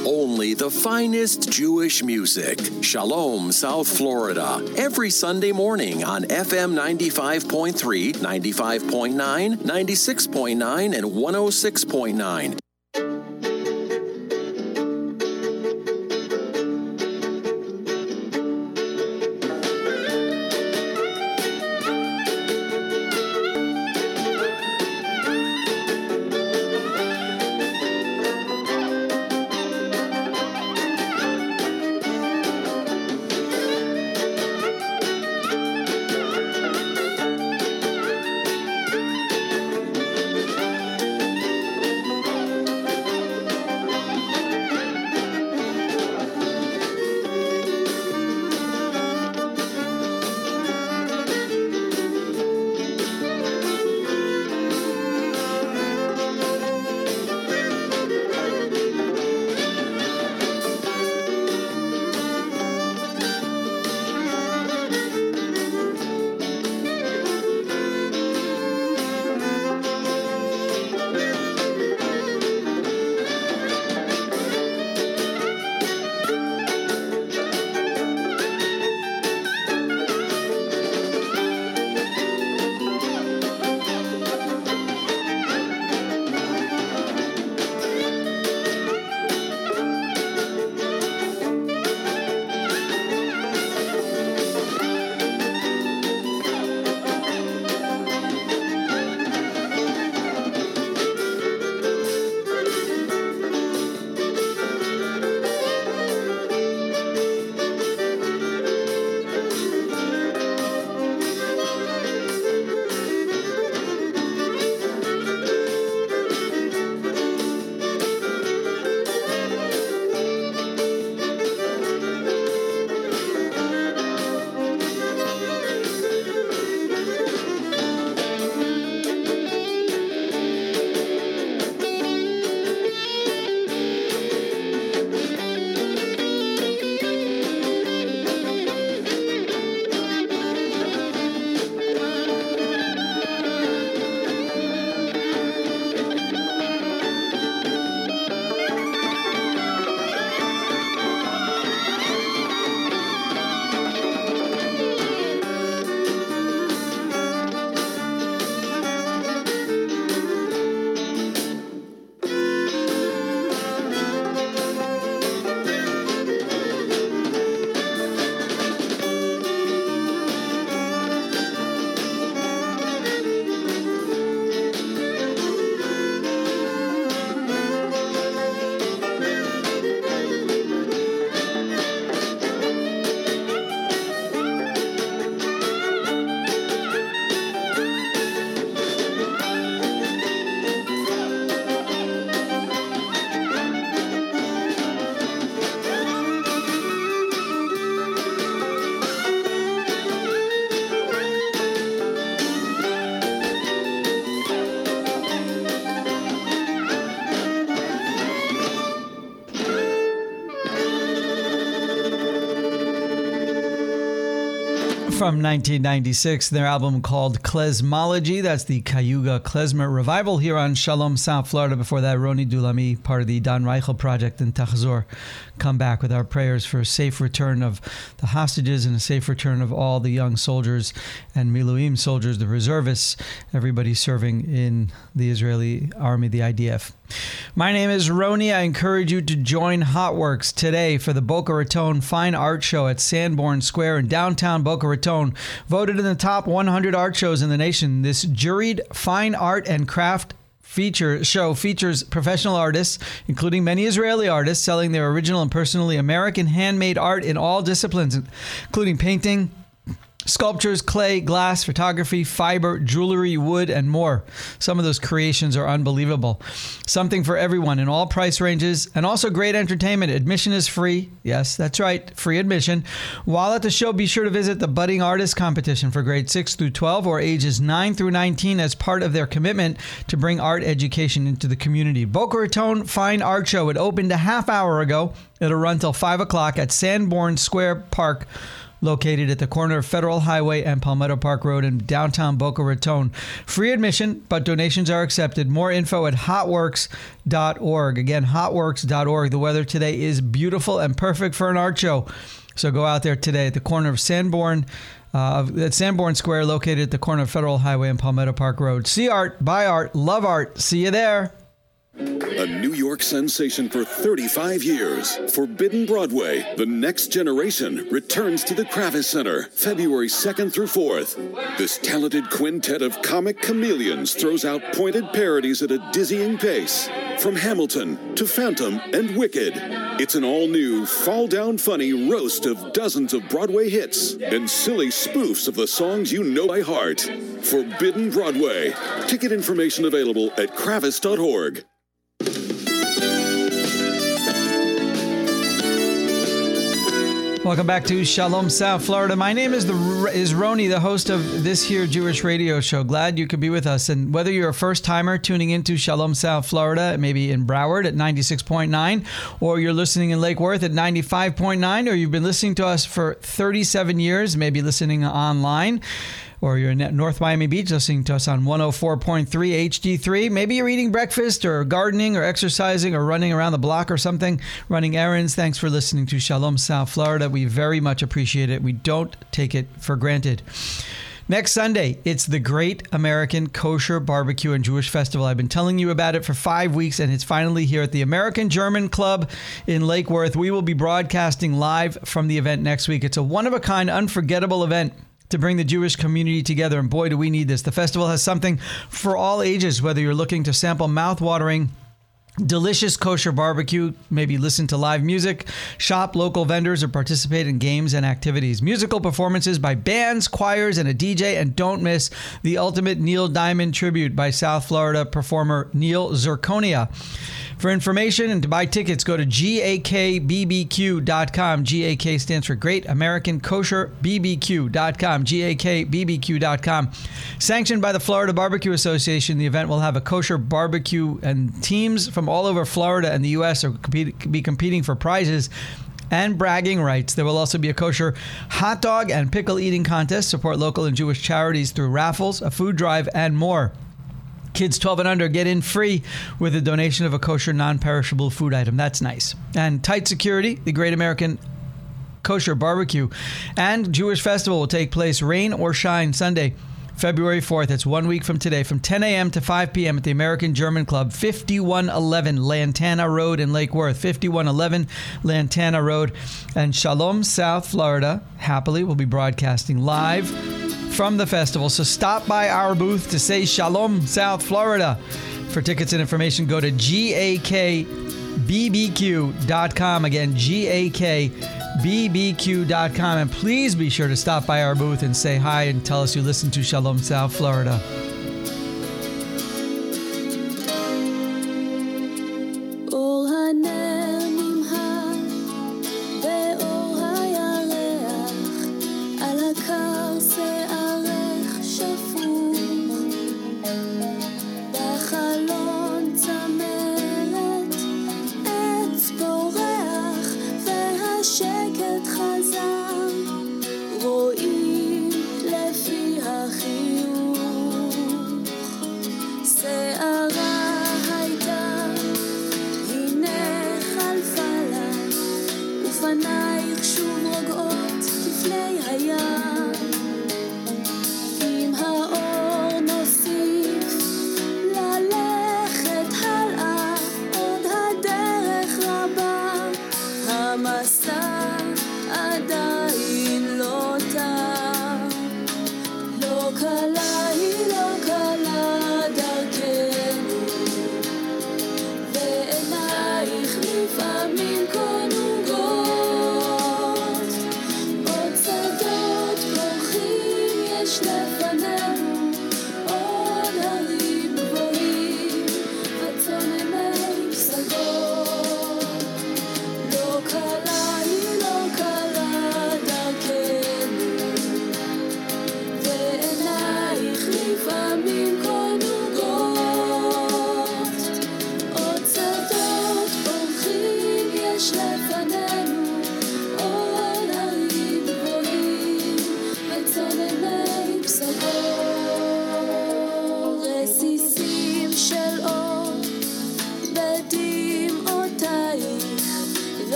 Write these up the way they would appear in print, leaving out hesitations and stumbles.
Only the finest Jewish music. Shalom, South Florida. Every Sunday morning on FM 95.3, 95.9, 96.9, and 106.9. From 1996, their album called Klezmology. That's the Cayuga Klezmer Revival here on Shalom, South Florida. Before that, Roni Dulami, part of the Don Reichel Project in Tachzor. Come back with our prayers for a safe return of the hostages and a safe return of all the young soldiers and Miluim soldiers, the reservists, everybody serving in the Israeli army, the IDF. My name is Roni. I encourage you to join Hotworks today for the Boca Raton Fine Art Show at Sanborn Square in downtown Boca Raton. Voted in the top 100 art shows in the nation. This juried fine art and craft show features professional artists, including many Israeli artists, selling their original and personally American handmade art in all disciplines, including painting, sculptures, clay, glass, photography, fiber, jewelry, wood, and more. Some of those creations are unbelievable. Something for everyone in all price ranges, and also great entertainment. Admission is free. Yes, that's right, free admission. While at the show, be sure to visit the Budding Artist Competition for grades 6 through 12 or ages 9 through 19 as part of their commitment to bring art education into the community. Boca Raton Fine Art Show. It opened a half hour ago. It'll run till 5 o'clock at Sanborn Square Park, located at the corner of Federal Highway and Palmetto Park Road in downtown Boca Raton. Free admission, but donations are accepted. More info at hotworks.org. Again, hotworks.org. The weather today is beautiful and perfect for an art show. So go out there today at the corner of Sanborn, at Sanborn Square, located at the corner of Federal Highway and Palmetto Park Road. See art, buy art, love art. See you there. A New York sensation for 35 years, Forbidden Broadway, The Next Generation, returns to the Kravis Center, February 2nd through 4th. This talented quintet of comic chameleons throws out pointed parodies at a dizzying pace. From Hamilton to Phantom and Wicked, it's an all-new, fall-down funny roast of dozens of Broadway hits and silly spoofs of the songs you know by heart. Forbidden Broadway. Ticket information available at kravis.org. Welcome back to Shalom South Florida. My name is Roni, the host of this here Jewish radio show. Glad you could be with us. And whether you're a first-timer tuning into Shalom South Florida, maybe in Broward at 96.9, or you're listening in Lake Worth at 95.9, or you've been listening to us for 37 years, maybe listening online, or you're in North Miami Beach listening to us on 104.3 HD3. Maybe you're eating breakfast or gardening or exercising or running around the block or something, running errands. Thanks for listening to Shalom South Florida. We very much appreciate it. We don't take it for granted. Next Sunday, it's the Great American Kosher Barbecue and Jewish Festival. I've been telling you about it for 5 weeks, and it's finally here at the American German Club in Lake Worth. We will be broadcasting live from the event next week. It's a one-of-a-kind, unforgettable event to bring the Jewish community together, and boy, do we need this. The festival has something for all ages, whether you're looking to sample mouth-watering, delicious kosher barbecue, maybe listen to live music, shop local vendors, or participate in games and activities. Musical performances by bands, choirs, and a DJ, and don't miss the ultimate Neil Diamond tribute by South Florida performer Neil Zirconia. For information and to buy tickets, go to GAKBBQ.com. GAK stands for Great American Kosher BBQ.com. GAKBBQ.com. Sanctioned by the Florida Barbecue Association, the event will have a kosher barbecue, and teams from all over Florida and the U.S. are be competing for prizes and bragging rights. There will also be a kosher hot dog and pickle eating contest, support local and Jewish charities through raffles, a food drive, and more. Kids 12 and under get in free with a donation of a kosher non-perishable food item. That's nice. And tight security, the Great American Kosher Barbecue and Jewish Festival will take place rain or shine Sunday, February 4th. It's 1 week from today, from 10 a.m. to 5 p.m. at the American German Club, 5111 Lantana Road in Lake Worth, 5111 Lantana Road. And Shalom South Florida, happily, will be broadcasting live from the festival. So stop by our booth to say Shalom South Florida. For tickets and information, go to GAKBBQ.com. Again, GAKBBQ.com. And please be sure to stop by our booth and say hi and tell us you listen to Shalom South Florida.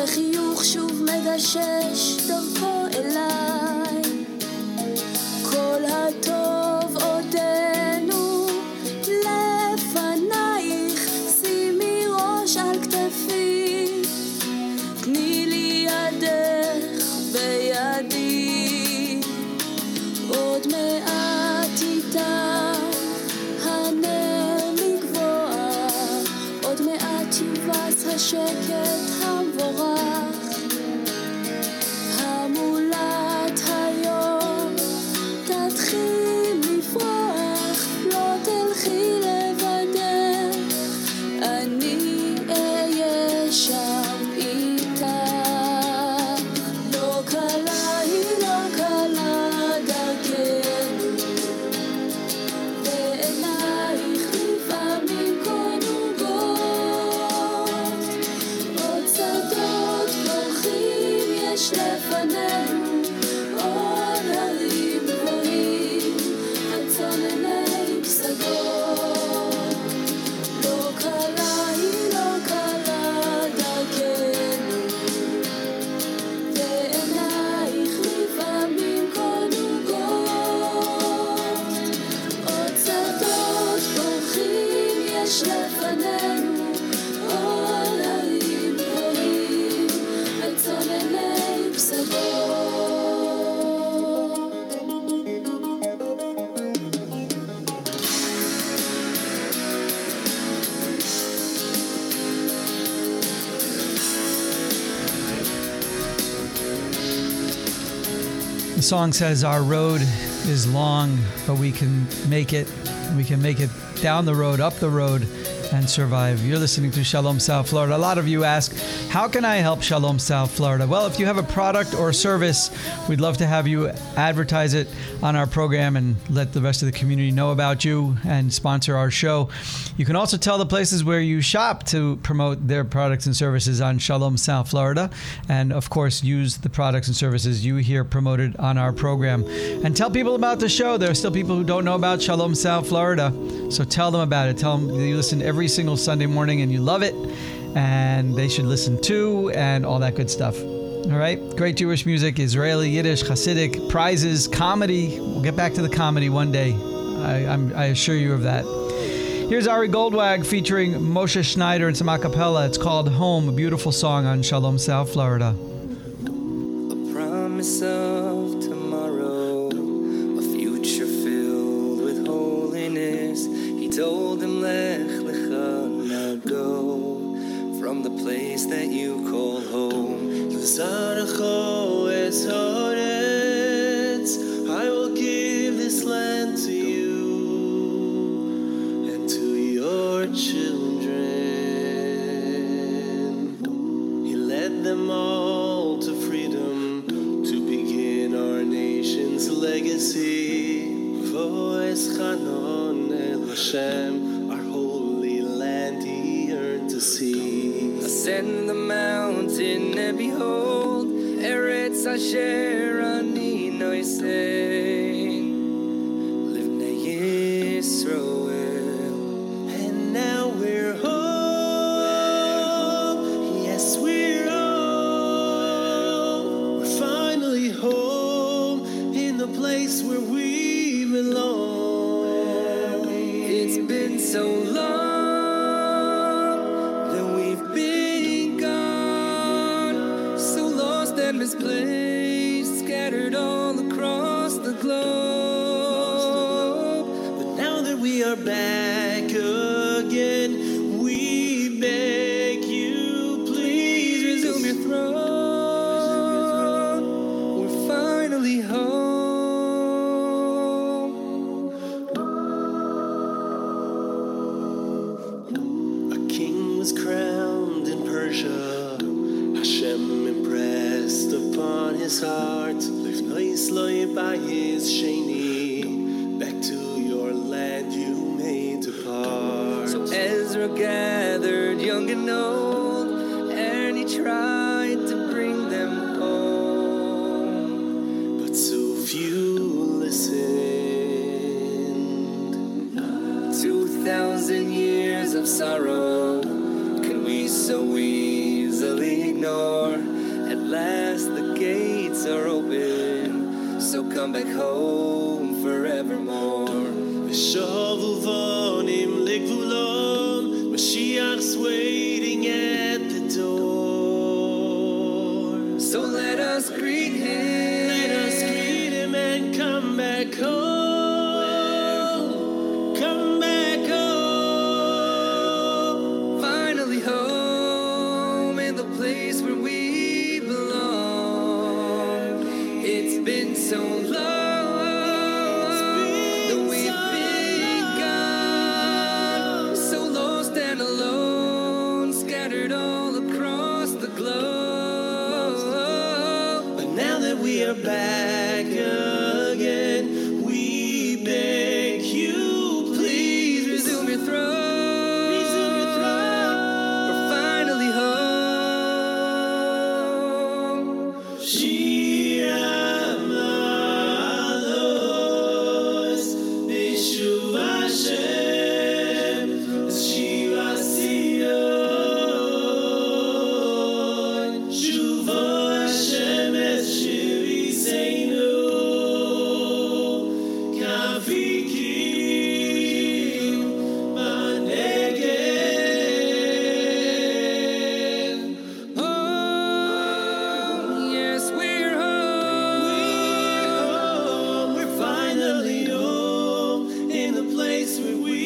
וחיוך שוב מדשש דרכו אליי. כל הטוב עודנו לפנייך, שימי ראש על כתפי, תני לי ידך בידי, עוד מעט איתה הנר לגבוה, עוד מעט יובס השקט המבורך, המולת היום תתחיל לפרוח, לא תלכי לבדך, אני אהיה שם איתך. לא קלה היא לא קלה דרכנו, בעינייך לפעמים קונוגות, עוד שדות פורחים יש לפנינו, עוד הרים גבוהים וצונני פסגות. לא קלה היא לא קלה דרכנו, בעינייך לפעמים קונוגות, עוד שדות פורחים יש לפנינו, עוד הרים גבוהים וצונני פסגות. The song says our road is long, but we can make it. We can make it down the road, up the road, and survive. You're listening to Shalom South Florida. A lot of you ask, how can I help Shalom South Florida? Well, if you have a product or service, we'd love to have you advertise it on our program and let the rest of the community know about you and sponsor our show. You can also tell the places where you shop to promote their products and services on Shalom South Florida. And of course, use the products and services you hear promoted on our program. And tell people about the show. There are still people who don't know about Shalom South Florida. So tell them about it. Tell them you listen every single Sunday morning and you love it. And they should listen too, and all that good stuff. All right? Great Jewish music, Israeli, Yiddish, Hasidic, prizes, comedy. We'll get back to the comedy one day. I assure you of that. Here's Ari Goldwag featuring Moshe Schneider and some a cappella. It's called Home, a beautiful song on Shalom South Florida. A promise of tomorrow, a future filled with holiness. He told him, Lech Lecha, now go from the place that you call home. I will give this land to you and to your children. He led them all to freedom to begin our nation's legacy. Voice Chanon El Hashem, our holy land he yearned to see. Ascend the mountain and behold, Eretz Asher Ani Noisein, Livnei Yisroel. And now we're home, yes we're home. We're finally home in the place where we belong. It's been so long that we've been gone, so lost and misplaced, scattered all across the globe. But now that we are back again, we beg you, please resume your throne. We're finally home. A king was crowned in Persia. Hashem impressed upon his heart. By his sheni, back to your land you may depart. So Ezra gathered young and old, and he tried to bring them home, but so few listened. 2,000 years of sorrow, can we so easily ignore? So come back home forevermore. V'shovu vonim legvulon, Mashiach's waiting at the door. So let us greet him. Let us greet him and come back home. Come back home. Finally home in the place where we belong. It's been so long that we've been gone, so lost and alone, scattered all across the globe. But now that we are back again, we beg you, please resume your throne. Resume your throne. We're finally home. Shira Malos, Nishuv Hashem, Shiva Sion, Shuvo Hashem es Shiriseinu, Kavikim Baneged. Home, yes, we're home. We're finally home in the place where we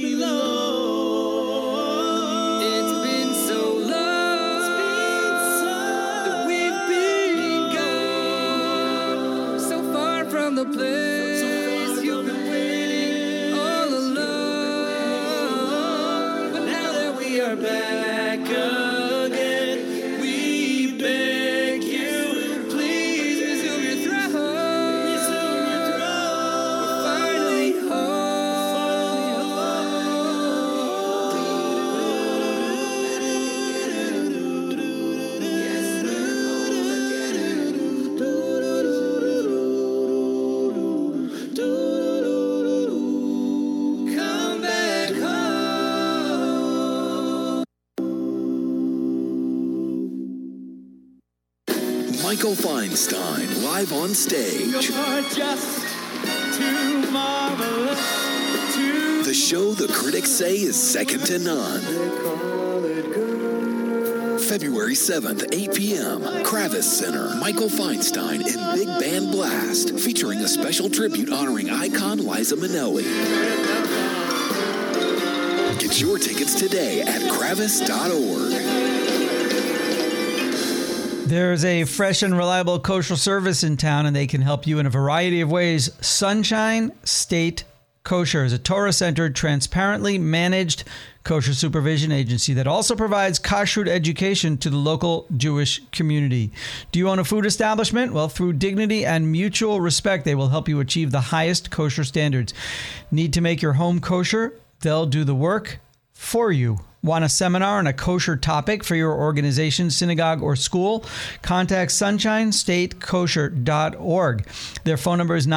belong. It's been so long that we've been gone, so far from the place you've been waiting all along. But now that we are back again, we beg you, please resume your throne. Resume your throne. We're finally home. Come back home. Michael Feinstein, live on stage. You're just too marvelous to The show the critics say is second to none. call it good. February 7th, 8 p.m., Kravis Center. Michael Feinstein in Big Band Blast, featuring a special tribute honoring icon Liza Minnelli. Get your tickets today at kravis.org. There's a fresh and reliable kosher service in town, and they can help you in a variety of ways. Sunshine State Kosher is a Torah-centered, transparently managed kosher supervision agency that also provides kashrut education to the local Jewish community. Do you own a food establishment? Well, through dignity and mutual respect, they will help you achieve the highest kosher standards. Need to make your home kosher? They'll do the work for you. Want a seminar on a kosher topic for your organization, synagogue, or school? Contact sunshinestatekosher.org. Their phone number is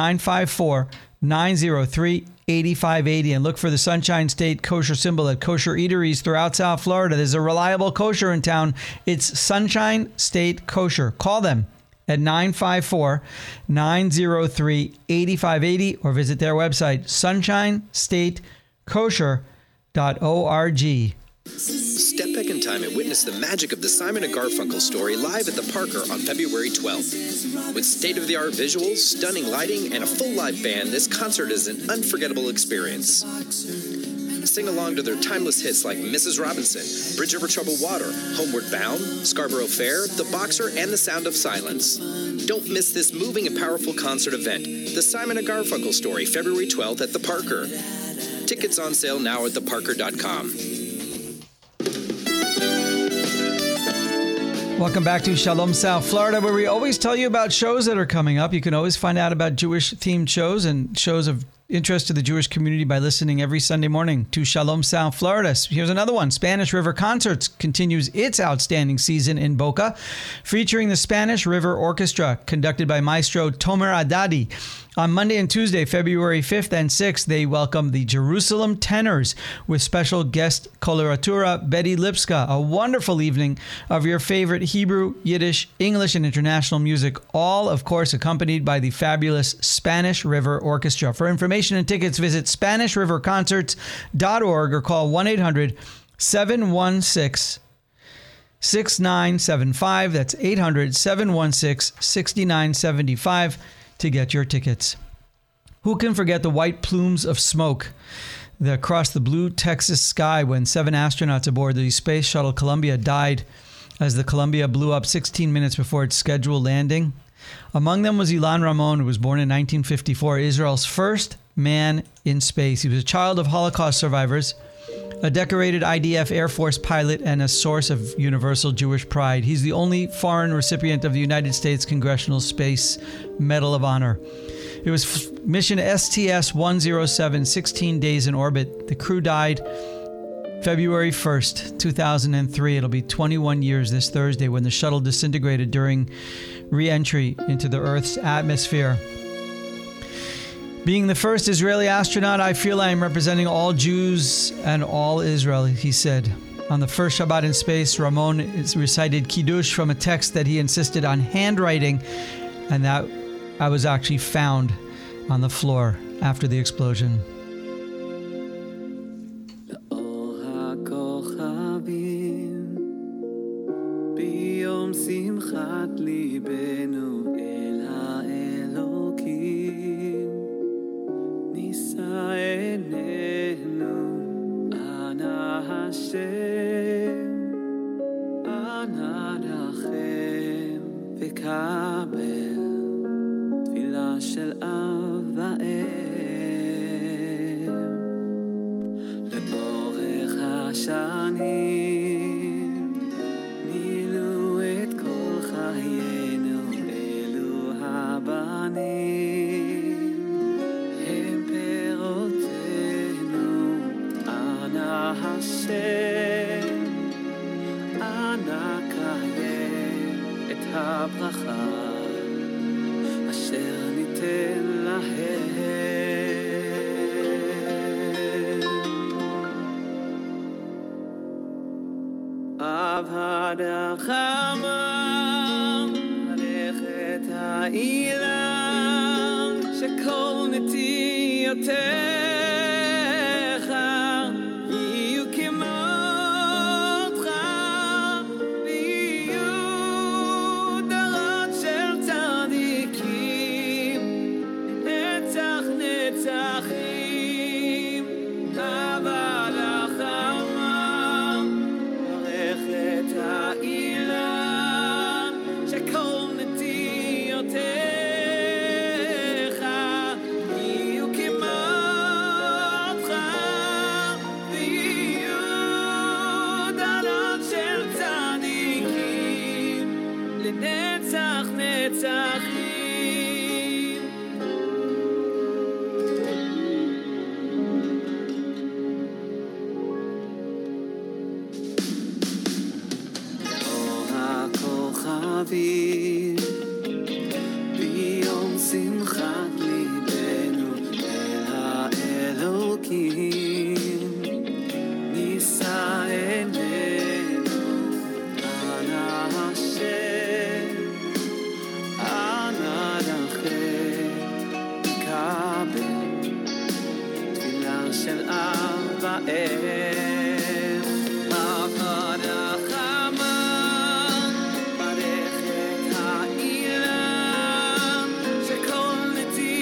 954-903-8580, and look for the Sunshine State Kosher symbol at kosher eateries throughout South Florida. There's a reliable kosher in town. It's Sunshine State Kosher. Call them at 954-903-8580 or visit their website, sunshinestatekosher.org. Step back in time and witness the magic of the Simon & Garfunkel story live at the Parker on February 12th. With state-of-the-art visuals, stunning lighting, and a full live band, this concert is an unforgettable experience. Sing along to their timeless hits like Mrs. Robinson, Bridge Over Troubled Water, Homeward Bound, Scarborough Fair, The Boxer, and The Sound of Silence. Don't miss this moving and powerful concert event, the Simon & Garfunkel story, February 12th at the Parker. Tickets on sale now at theparker.com. Welcome back to Shalom South Florida, where we always tell you about shows that are coming up. You can always find out about Jewish-themed shows and shows of interest to the Jewish community by listening every Sunday morning to Shalom South Florida. Here's another one. Spanish River Concerts continues its outstanding season in Boca, featuring the Spanish River Orchestra, conducted by Maestro Tomer Adadi. On Monday and Tuesday, February 5th and 6th, they welcome the Jerusalem Tenors with special guest coloratura Betty Lipska. A wonderful evening of your favorite Hebrew, Yiddish, English, and international music, all, of course, accompanied by the fabulous Spanish River Orchestra. For information and tickets, visit SpanishRiverConcerts.org or call 1-800-716-6975. That's 800-716-6975 to get your tickets. Who can forget the white plumes of smoke that across the blue Texas sky when 7 astronauts aboard the Space Shuttle Columbia died as the Columbia blew up 16 minutes before its scheduled landing? Among them was Ilan Ramon, who was born in 1954, Israel's first man in space. He was a child of Holocaust survivors, a decorated IDF Air Force pilot, and a source of universal Jewish pride. He's the only foreign recipient of the United States Congressional Space Medal of Honor. It was mission STS-107, 16 days in orbit. The crew died February 1st, 2003. It'll be 21 years this Thursday when the shuttle disintegrated during re-entry into the Earth's atmosphere. Being the first Israeli astronaut, I feel I am representing all Jews and all Israel, he said. On the first Shabbat in space, Ramon recited Kiddush from a text that he insisted on handwriting, and that I was actually found on the floor after the explosion. Quality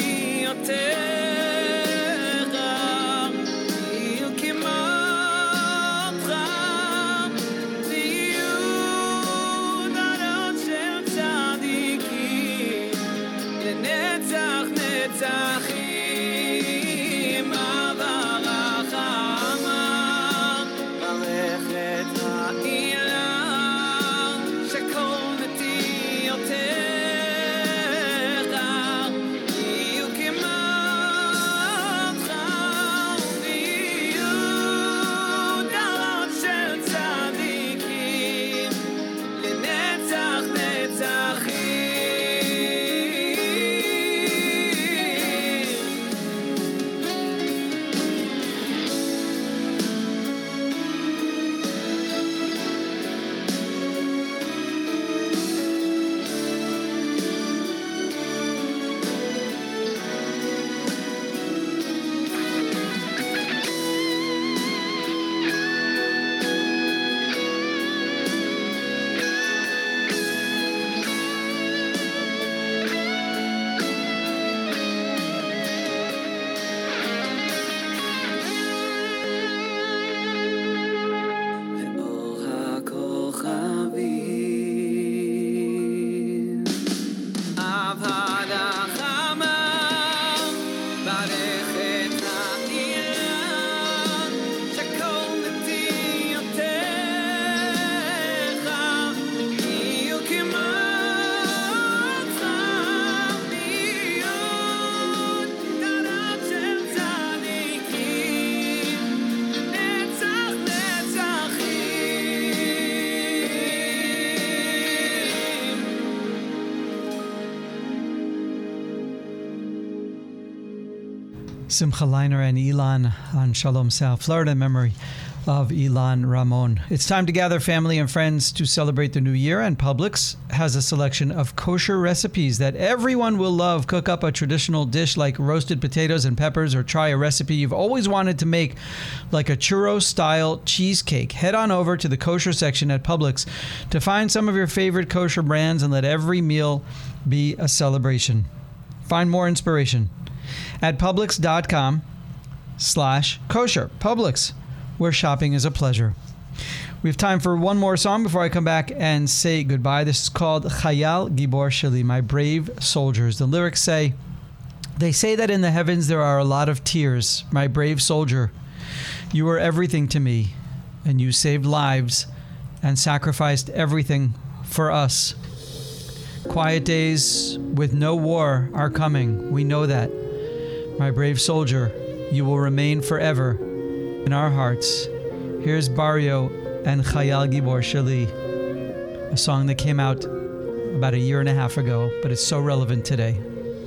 Simcha Leiner and Ilan on Shalom South Florida in memory of Ilan Ramon. It's time to gather family and friends to celebrate the new year, and Publix has a selection of kosher recipes that everyone will love. Cook up a traditional dish like roasted potatoes and peppers, or try a recipe you've always wanted to make, like a churro-style cheesecake. Head on over to the kosher section at Publix to find some of your favorite kosher brands and let every meal be a celebration. Find more inspiration at Publix.com/kosher. Publix, where shopping is a pleasure. We have time for one more song before I come back and say goodbye. This is called Chayal Gibor Sheli, My Brave Soldiers. The lyrics say, they say that in the heavens there are a lot of tears. My brave soldier, you were everything to me, and you saved lives and sacrificed everything for us. Quiet days with no war are coming. We know that. My brave soldier, you will remain forever in our hearts. Here's Barrio and Chayal Gibor Sheli, a song that came out about a year and a half ago, but it's so relevant today.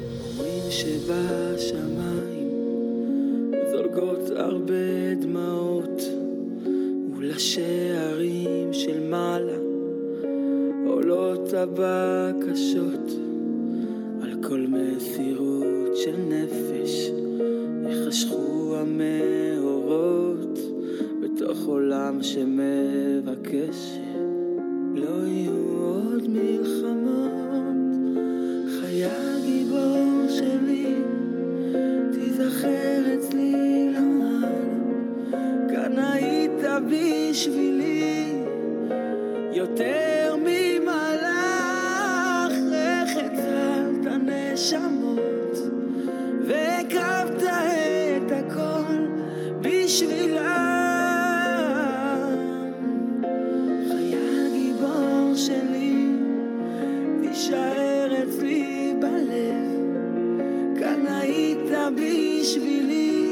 חשכו המאורות בתוך עולם שמבקש לא יהיו עוד מלחמות. חייל גיבור שלי, תיזכר אצלי לעד, כאן היית בשבילי יותר ממלאך. איך הצלת נשמות והקרבת את הכל בשבילם. חייל גיבור שלי, תישאר אצלי בלב, כאן היית בשבילי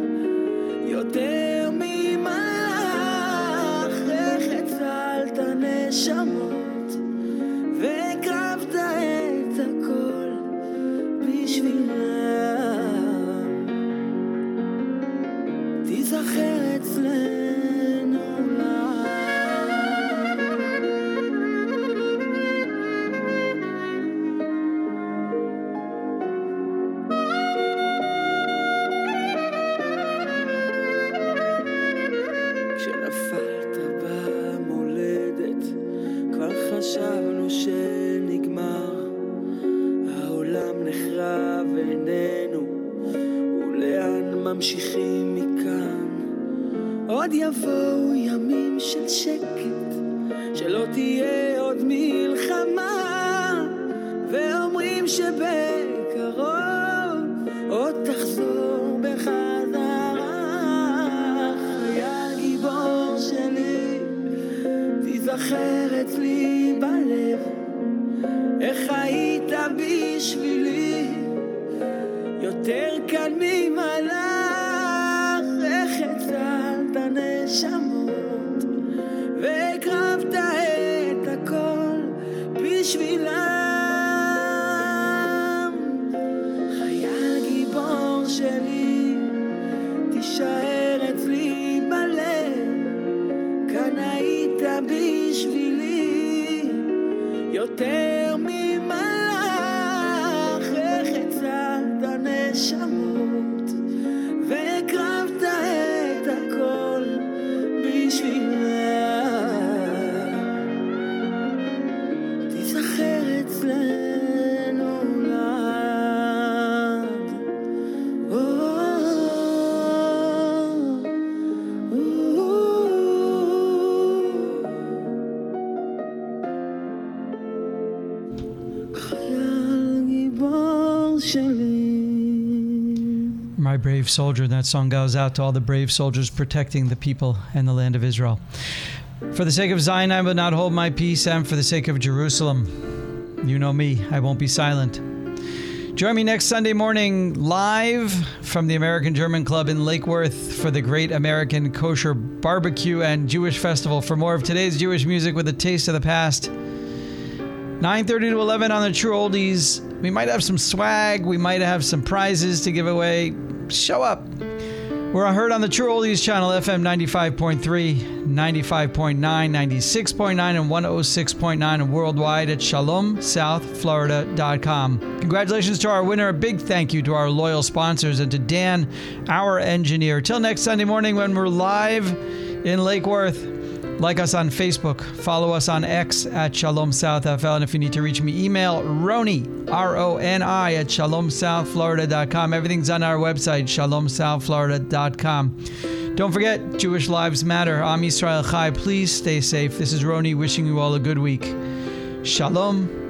יותר ממלאך. איך הצלת נשמות והקרבת את הכל בשבילם. תיזכר אצלנו כשנפלת במולדת כבר חשבנו שנגמר, העולם נחרב עינינו ולאן ממשיכים מכאן. עוד יבואו ימים של שקט, שלא תהיה עוד מלחמה, ואומרים שבקרוב עוד תחזור בחזרה. חייל גיבור שלי, תיזכר אצלי בלב, איך היית בשבילי יותר כאן ממלאך. איך הצלת נשמות והקרבת את הכל בשבילם. חייל גיבור שלי, תישאר אצלי בלב, כאן היית בשבילי יותר ממלאך. איך הצלת נשמות והקרבת את הכל בשבילם. תיזכר אצלנו לעד. חייל גיבור שלי. My brave soldier. That song goes out to all the brave soldiers protecting the people and the land of Israel. For the sake of Zion, I will not hold my peace, and for the sake of Jerusalem, you know me, I won't be silent. Join me next Sunday morning live from the American German Club in Lake Worth for the Great American Kosher Barbecue and Jewish Festival. For more of today's Jewish music with a taste of the past, 9:30 to 11 on the True Oldies. We might have some swag. We might have some prizes to give away. Show up. We're heard on the True Oldies channel, FM 95.3, 95.9, 96.9, and 106.9, and worldwide at shalomsouthflorida.com. Congratulations to our winner. A big thank you to our loyal sponsors and to Dan, our engineer. Till next Sunday morning when we're live in Lake Worth. Like us on Facebook. Follow us on X at ShalomSouthFL. And if you need to reach me, email Roni, R-O-N-I, at ShalomSouthFlorida.com. Everything's on our website, ShalomSouthFlorida.com. Don't forget, Jewish Lives Matter. Am Yisrael Chai. Please stay safe. This is Roni wishing you all a good week. Shalom.